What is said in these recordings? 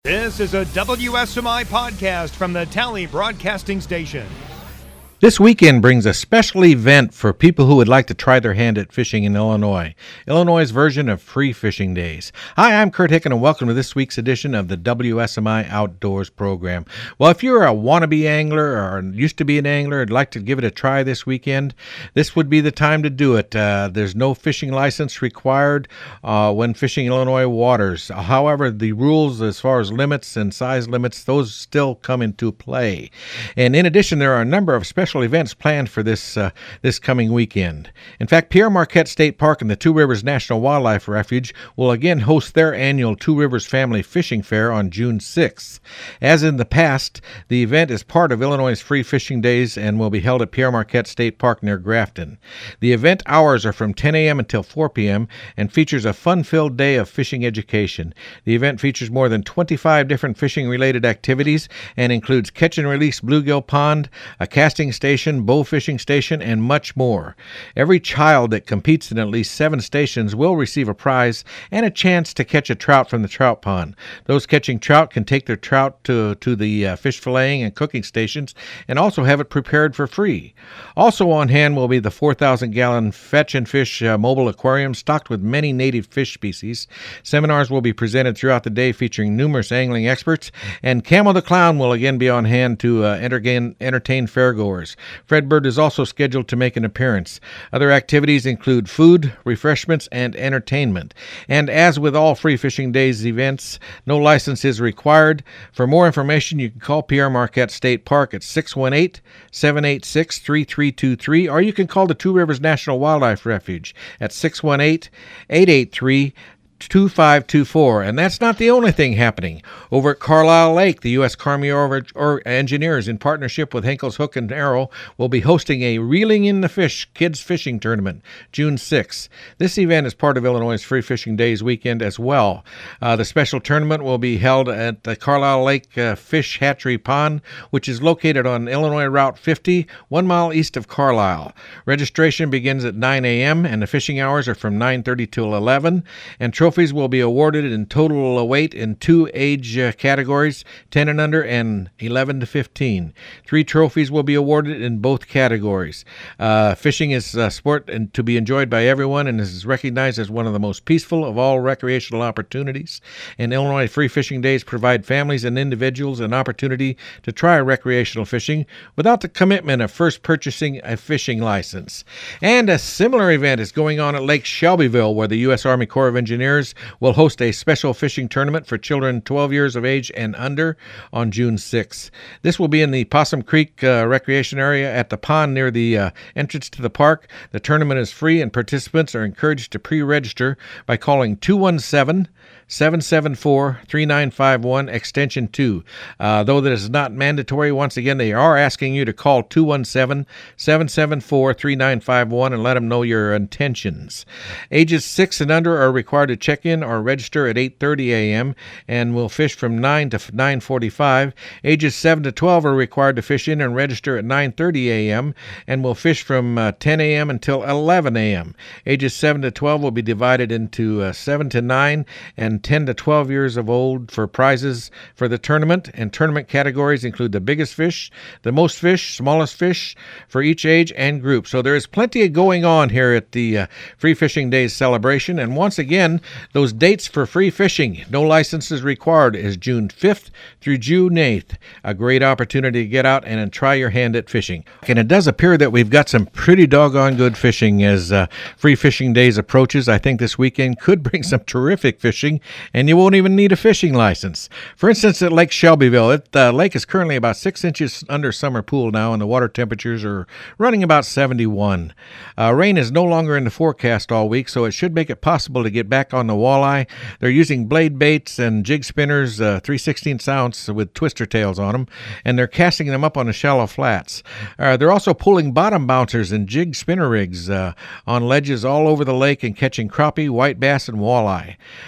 This is a WSMI podcast from the Tally Broadcasting Station. This weekend brings a special event for people who would like to try their hand at fishing in Illinois' version of Free Fishing Days. Hi, I'm Kurt Hicken, and welcome to this week's edition of the WSMI Outdoors program. Well, if you're a wannabe angler or used to be an angler and like to give it a try this weekend, this would be the time to do it. There's no fishing license required when fishing Illinois waters. However, the rules as far as limits and size limits, those still come into play. And in addition, there are a number of special events planned for this coming weekend. In fact, Pierre Marquette State Park and the Two Rivers National Wildlife Refuge will again host their annual Two Rivers Family Fishing Fair on June 6th. As in the past, the event is part of Illinois' Free Fishing Days and will be held at Pierre Marquette State Park near Grafton. The event hours are from 10 a.m. until 4 p.m. and features a fun-filled day of fishing education. The event features more than 25 different fishing-related activities and includes catch-and-release bluegill pond, a casting station, bow fishing station, and much more. Every child that competes in at least 7 stations will receive a prize and a chance to catch a trout from the trout pond. Those catching trout can take their trout to the fish filleting and cooking stations and also have it prepared for free. Also on hand will be the 4,000-gallon Fetch and Fish mobile aquarium stocked with many native fish species. Seminars will be presented throughout the day featuring numerous angling experts, and Camel the Clown will again be on hand to entertain fairgoers. Fred Bird is also scheduled to make an appearance. Other activities include food, refreshments, and entertainment. And as with all Free Fishing Days events, no license is required. For more information, you can call Pierre Marquette State Park at 618-786-3323, or you can call the Two Rivers National Wildlife Refuge at 618-883-2524. And that's not the only thing happening. Over at Carlisle Lake, the U.S. Army Engineers, in partnership with Henkel's Hook and Arrow, will be hosting a Reeling in the Fish Kids Fishing Tournament, June 6th. This event is part of Illinois' Free Fishing Days weekend as well. The special tournament will be held at the Carlisle Lake Fish Hatchery Pond, which is located on Illinois Route 50, 1 mile east of Carlisle. Registration begins at 9 a.m., and the fishing hours are from 9:30 till 11, and trophies will be awarded in total weight in 2 age categories, 10 and under and 11 to 15. 3 trophies will be awarded in both categories. Fishing is a sport and to be enjoyed by everyone and is recognized as one of the most peaceful of all recreational opportunities. And Illinois Free Fishing Days provide families and individuals an opportunity to try recreational fishing without the commitment of first purchasing a fishing license. And a similar event is going on at Lake Shelbyville, where the U.S. Army Corps of Engineers will host a special fishing tournament for children 12 years of age and under on June 6th. This will be in the Possum Creek recreation area at the pond near the entrance to the park. The tournament is free, and participants are encouraged to pre-register by calling 217-774-3951, extension 2. Though that is not mandatory, once again, they are asking you to call 217-774-3951 and let them know your intentions. Ages 6 and under are required to check in or register at 8:30 a.m. and will fish from 9 to 9:45. Ages 7 to 12 are required to fish in and register at 9:30 a.m. and will fish from 10 a.m. until 11 a.m. Ages 7 to 12 will be divided into 7 to 9 and 10 to 12 years of old for prizes for the tournament. And tournament categories include the biggest fish, the most fish, smallest fish for each age and group. So there is plenty going on here at the Free Fishing Days celebration. And once again, those dates for free fishing, no licenses required, is June 5th through June 8th. A great opportunity to get out and try your hand at fishing. And it does appear that we've got some pretty doggone good fishing as Free Fishing Days approaches. I think this weekend could bring some terrific fishing, and you won't even need a fishing license. For instance, at Lake Shelbyville, the lake is currently about 6 inches under summer pool now, and the water temperatures are running about 71. Rain is no longer in the forecast all week, so it should make it possible to get back on the walleye. They're using blade baits and jig spinners, 3/16 ounce with twister tails on them, and they're casting them up on the shallow flats. They're also pulling bottom bouncers and jig spinner rigs on ledges all over the lake and catching crappie, white bass, and walleye.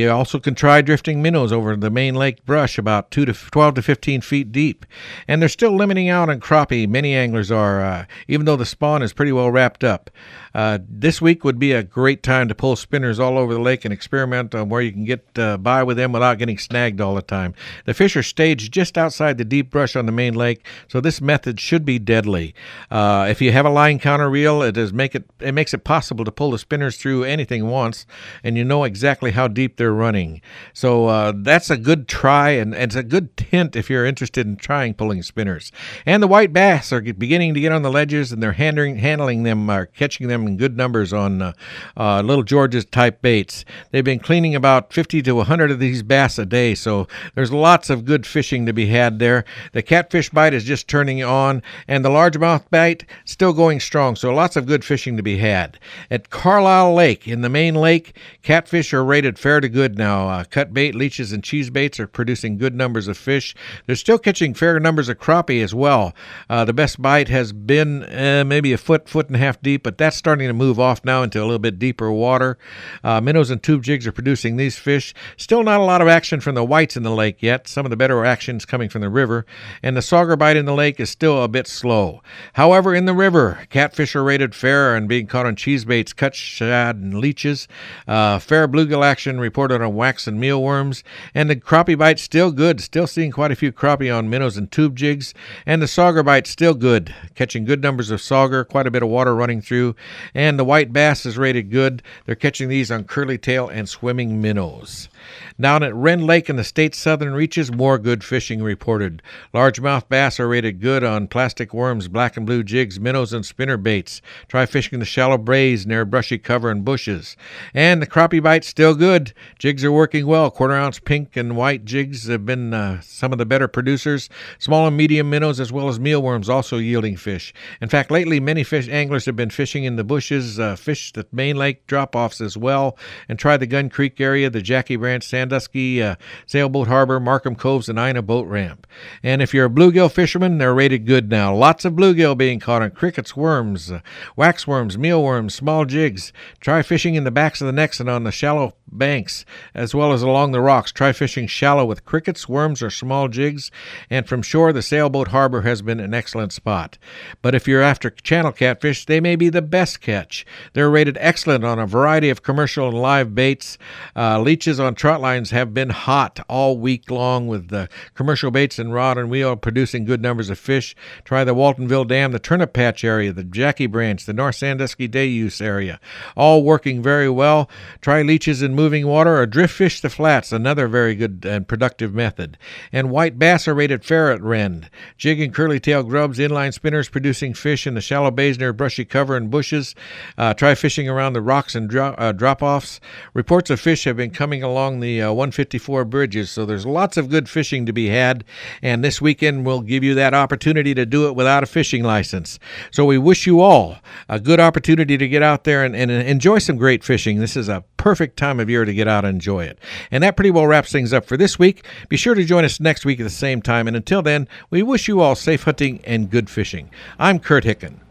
You also can try drifting minnows over the main lake brush about 12 to 15 feet deep. And they're still limiting out on crappie. Many anglers are, even though the spawn is pretty well wrapped up. This week would be a great time to pull spinners all over the lake and experiment on where you can get by with them without getting snagged all the time. The fish are staged just outside the deep brush on the main lake, so this method should be deadly. If you have a line counter reel, it makes it possible to pull the spinners through anything once, and you know exactly how deep they're running. So that's a good try, and it's a good hint if you're interested in trying pulling spinners. And the white bass are beginning to get on the ledges, and they're handling them, catching them in good numbers on Little George's type baits. They've been cleaning about 50 to 100 of these bass a day, so there's lots of good fishing to be had there. The catfish bite is just turning on, and the largemouth bite still going strong, so lots of good fishing to be had. At Carlisle Lake, in the main lake, catfish are rated fair to good now. Cut bait, leeches, and cheese baits are producing good numbers of fish. They're still catching fair numbers of crappie as well. The best bite has been maybe a foot and a half deep, but that's starting to move off now into a little bit deeper water. Minnows and tube jigs are producing these fish. Still not a lot of action from the whites in the lake yet. Some of the better action's coming from the river, and the sauger bite in the lake is still a bit slow. However, in the river, catfish are rated fair and being caught on cheese baits, cut shad, and leeches. Fair bluegill action reported on wax and mealworms, and the crappie bite's still good. Still seeing quite a few crappie on minnows and tube jigs, and the sauger bite's still good, catching good numbers of sauger, quite a bit of water running through, and the white bass is rated good. They're catching these on curly tail and swimming minnows. Down at Wren Lake in the state's southern reaches, more good fishing reported. Largemouth bass are rated good on plastic worms, black and blue jigs, minnows, and spinner baits. Try fishing the shallow braes near brushy cover and bushes. And the crappie bite's still good. Jigs are working well. Quarter-ounce pink and white jigs have been some of the better producers. Small and medium minnows as well as mealworms also yielding fish. In fact, lately many anglers have been fishing in the bushes, fish the main lake drop-offs as well, and try the Gun Creek area, the Jackie Branch, Sandusky, Sailboat Harbor, Markham Coves, and Ina Boat Ramp. And if you're a bluegill fisherman, they're rated good now. Lots of bluegill being caught on crickets, worms, waxworms, mealworms, small jigs. Try fishing in the backs of the necks and on the shallow banks, as well as along the rocks. Try fishing shallow with crickets, worms, or small jigs. And from shore, the Sailboat Harbor has been an excellent spot. But if you're after channel catfish, they may be the best catch. They're rated excellent on a variety of commercial and live baits. Leeches on trot lines have been hot all week long with the commercial baits and rod and wheel producing good numbers of fish. Try the Waltonville Dam, the Turnip Patch area, the Jackie Branch, the North Sandusky Day Use area, all working very well. Try leeches in moving water or drift fish the flats, another very good and productive method. And white bass are rated fair at Wren. Jig and curly tail grubs, inline spinners producing fish in the shallow bays near brushy cover and bushes. Try fishing around the rocks and drop-offs. Reports of fish have been coming along the 154 bridges, so there's lots of good fishing to be had, and this weekend will give you that opportunity to do it without a fishing license. So we wish you all a good opportunity to get out there and enjoy some great fishing. This is a perfect time of year to get out and enjoy it. And that pretty well wraps things up for this week. Be sure to join us next week at the same time, and until then, we wish you all safe hunting and good fishing. I'm Kurt Hicken.